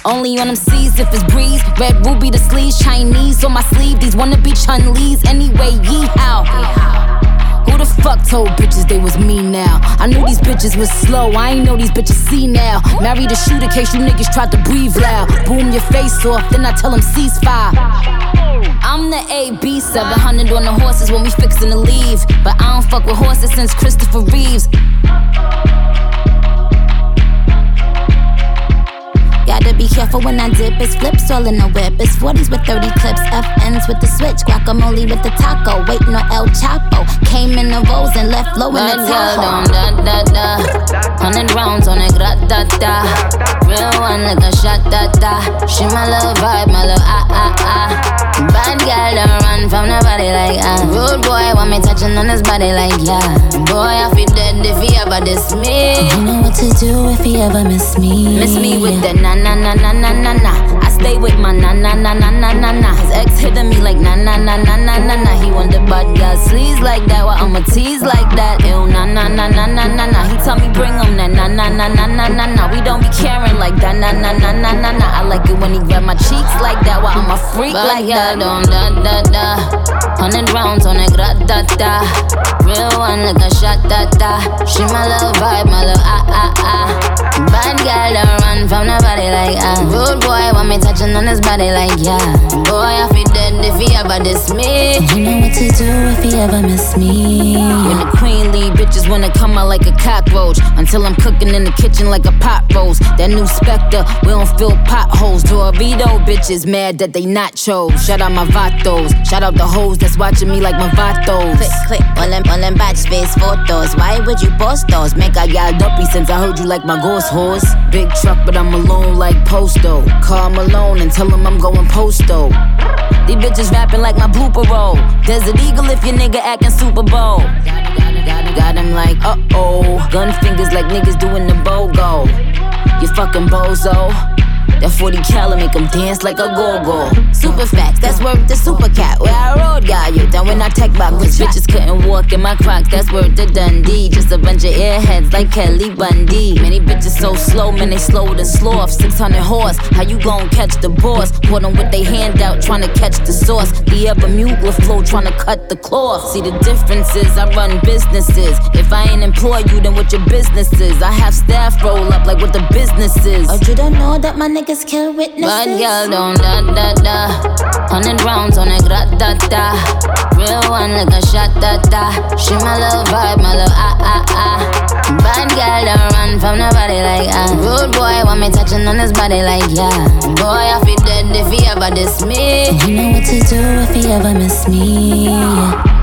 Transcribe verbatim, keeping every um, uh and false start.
Only on them C's if it's breeze. Red ruby the sleeves, Chinese on my sleeve. These wanna be Chun-Li's anyway, yee-how. Who the fuck told bitches they was me now? I knew these bitches was slow, I ain't know these bitches see now. Married a shooter case you niggas tried to breathe loud. Boom your face off, then I tell them ceasefire. I'm the A B, seven hundred on the horses when we fixin' to leave. But I don't fuck with horses since Christopher Reeves. Gotta be careful when I dip, it's flips all in the whip. It's forties with thirty clips, F Ns with the switch, guacamole with the taco, waiting on El Chapo. Came in the rolls and left low in the Tahoe. Da da da, hundred rounds on a grat da da. Real one like a shot da da. She my little vibe, my little ah ah ah. Bad girl don't run from nobody like ah. Rude boy want me touching on his body like yeah. Boy I feel dead if he ever diss me. You know what to do if he ever miss me. Miss me with the na na na na na na na. I stay with my na na na na na na na. His ex hitting me like na na na na na na na. He want the bad girl sleaze like that, while I'ma tease like that. Ew na na na na na na na. He tell me bring him that na na na na na na na. We don't be caring like that na na na na na na. I like it when he grab my cheeks like that, while I'm a freak bad like that. Don't da da da. Hundred rounds on a grat da da. Real one like a shot da da. She my little vibe, my little ah ah ah. Bad girl don't run from nobody like ah. Rude boy want me touching on his body like yeah. Boy I feel dead if he ever diss me. You know what to do if he ever miss me. When the queen leave, bitches wanna come out like a cockroach. Until I'm cooking in the kitchen like a pot roast. That new Spectre, we don't fill potholes. Dorito bitches mad that they nachos. Shout out my vatos, shout out the hoes that's watching me like my vatos. Click click, all them, all them batch face photos. Why would you post those? Make I got dumpy since I heard you like my ghost horse. Big truck but I'm alone like Posto. Call Malone and tell him I'm going posto. These bitches rapping like my blooper roll. Desert Eagle if your nigga acting Super Bowl. Got him like uh-oh. Gun fingers like niggas doing the BOGO. You fucking bozo. That forty cal make him dance like a go-go. Super facts, that's worth the super cat. Where I rode, got you down when I tech back. Cause bitches couldn't walk in my Crocs, that's worth the Dundee. Just a bunch of airheads like Kelly Bundy. Many bitches so slow, man, they slower than sloth. six hundred horse, how you gon' catch the boss? Put them with they hand out, trying to catch the sauce. The ever mugler flow, trying to cut the cloth. See the differences, I run businesses. If I ain't employ you, then what your business is? I have staff roll up like what the business is. But you don't know that my niggas kill witnesses. Bad girl don't da da da. Hundred rounds on a grat da da. Real one like a shot da da. She my little vibe, my little ah ah ah. Bad girl don't run from nobody like ah. Rude boy want me touching on his body like yeah. Boy I feel dead if he ever diss me. You know what to do if he ever miss me.